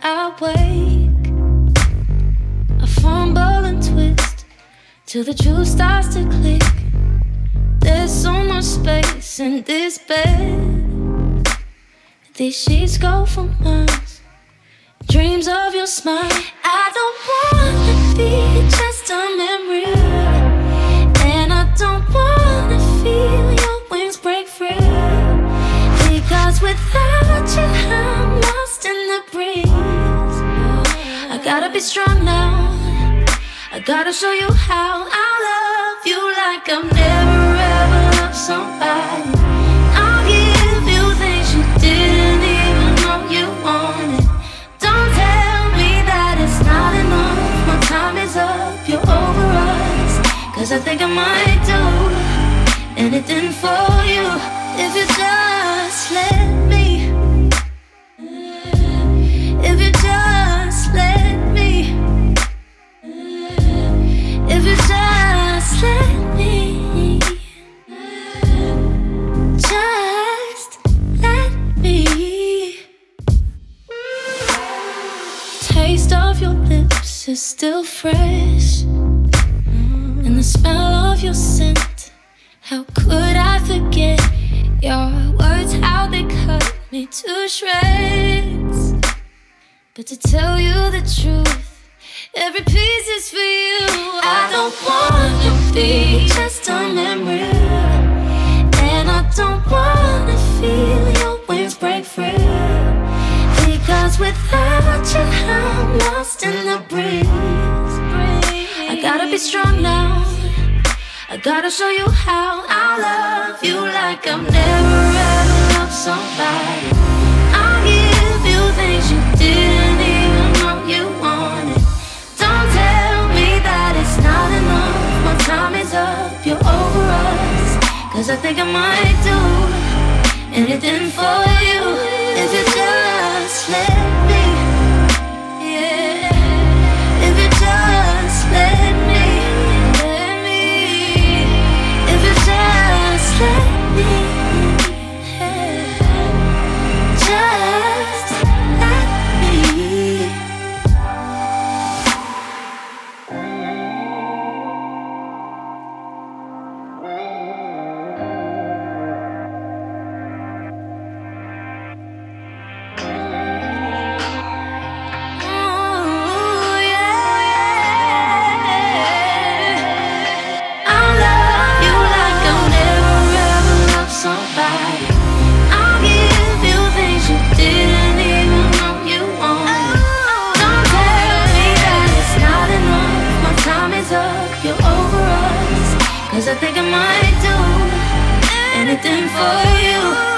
I wake, I fumble and twist till the truth starts to click. There's so much space in this bed. These sheets go for miles. Dreams of your smile. I don't wanna be just a memory, and I don't wanna feel your wings break free. Because without you, I'm lost in the breeze. I gotta be strong now. I gotta show you how I love you like I've never ever loved somebody. I'll give you things you didn't even know you wanted. Don't tell me that it's not enough. My time is up, you're over us. Cause I think I might do anything for you if you just let me. If you just let me. If you just let me. Just let me. Taste of your lips is still fresh, and the smell of your scent. How could I forget your words, how they cut me to shreds? But to tell you the truth, every piece is for you. I don't wanna be just a memory, and I don't wanna feel your wings break free. Because without you, I'm lost in the breeze. I gotta be strong now. I gotta show you how I love you like I've never ever loved somebody. I'll give you things you didn't even know you wanted. Don't tell me that it's not enough. My time is up, you're over us. Cause I think I might do anything for you if you just let me. Yeah, if you just let me. Just let me, just let me. Oh, yeah. I love you like I've never ever loved somebody. I'll give you things you didn't even know you wanted. Don't tell me that it's not enough. My time is up, you're over us. Cause I think I might do anything for you